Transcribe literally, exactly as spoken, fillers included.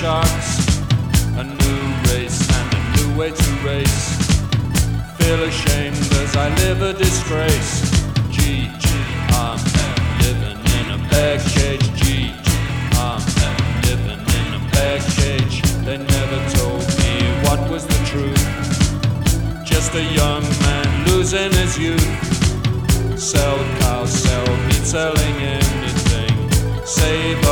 sharks. A new race and a new way to race. Feel ashamed as I live a disgrace. G, G, I'm living in a bag cage. G, G, I'm living in a bag cage. They never told me what was the truth. Just a young man losing his youth. Sell cows, sell meat, selling anything. Save